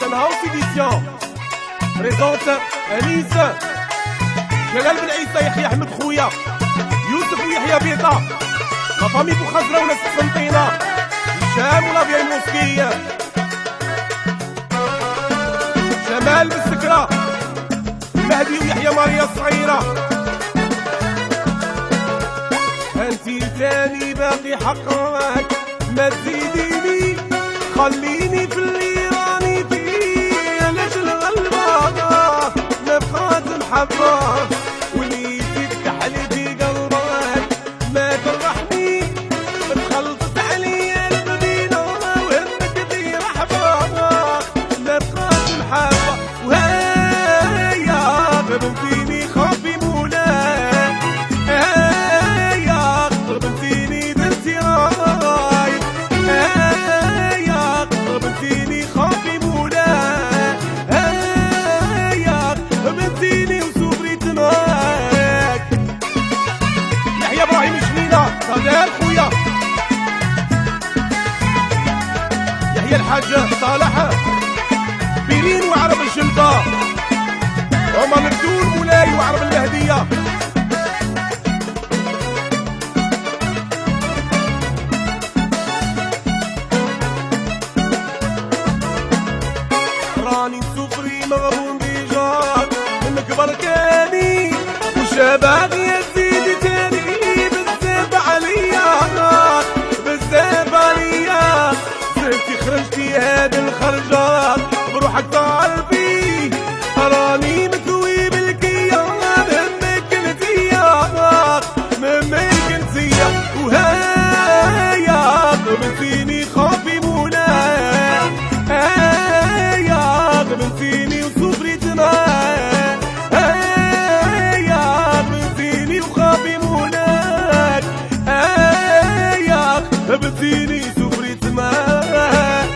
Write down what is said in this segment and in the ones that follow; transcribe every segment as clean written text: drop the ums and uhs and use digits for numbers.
House Edition présente أنيس جلال بن عيسى يحيى أحمد خويا يوسف ويحيى بيطا لا فامي بوخزرة وناس قسنطينة هشام ولا فياي موسكية جمال بالسكرة مهدي ويحيى ماريا الصغيرة انتي تاني باقي حقك ما تزيديني خليني في اللي راني فيه لاجل غلبك نبقى محبك واللي يفتح لي في قلبك ما ترحني تخلطت عليا المدينة وهمك في رحبك نبقى محبك وهيا غبن فيني خافي مولاك هيا غبن فيني درتي راي هيا غبن فيني خافي مولاك هيا غبن فيني وسوبريت معاك يحيى ابراهيم شنينة صديق خويا يحيى الحاج صالح بيرين وعرب الجلبة عمر مبدول مولاي وعرب المهدية راني سفري مغبون بيجار منك بركاني وشبابي يزيد تاني بالزيب عليا بالزيب عليا زرتي خرجتي هاد الخرجات بروحك قلبي راني مكوي بالكيان همك انتيا همك انتيا وهيا من فيني خافي مولاي هيا من فيني وصبري معاك هيا من فيني وخافي مولاك هيا من فيني وصبري معاك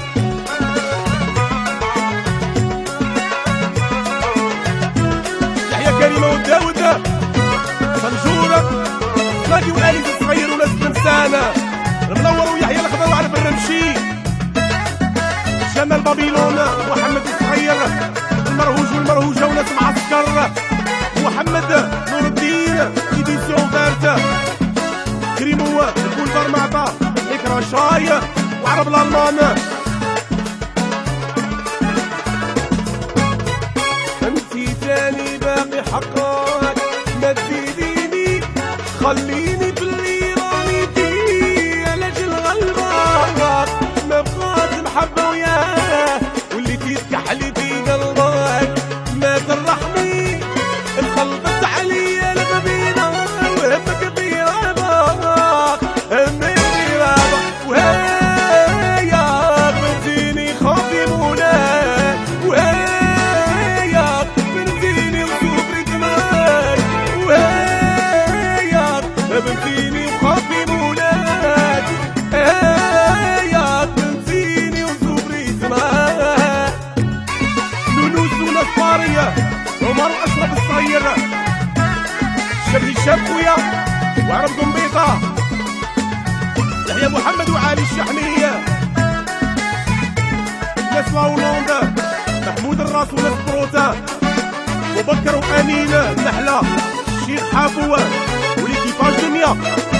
كريمة وداودة فنجورة غادي والالي الصغير وناس تنسانا المنور ويحيى الخضر وعرف الرمشي جمال بابيلون محمد الصغير المرهوج والمرهوجة وناس معسكر محمد نور الدين إديسيون فارتة كريمو البولفار معطا إكرا شاي وعرب الألمان انتي تاني باقي حقك ما تزيديني خليني في اللي راني فيه لاجل غلبك نبقى محبة وياه واللي تفتح لي في قلبك ما ترحني انخلطت عليا المدينة وهمك في رابك همك في رابك وهيا بنتيني خافي مولاك وهيا بنتيني وسوبري دماغ وهيا بنتيني وخافي مولاك هيا بنتيني وسوبري دماغ نونوس ونصارية عمر أشرف الصغير شبهي الشاب خويا وعرب قنبيطة يحيى محمد وعلي الشحمية ناس لاولوندا محمود الراس وناس بروتا وبكر وامين النحلة الشيخ حافوة وليكيفاج دنيا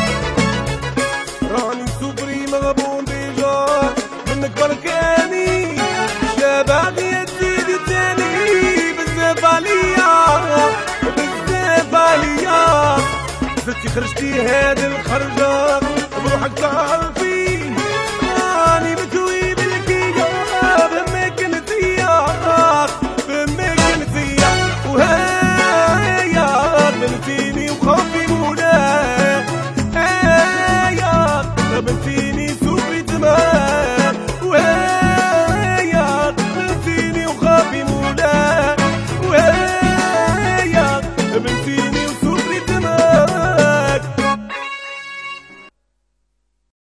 راني سوبري مغبون بيجار منك بركاني شبابي يزيد تاني بزاف عليا بزاف عليا زدتي خرجتي هاد الخرجة بروحك تعرفي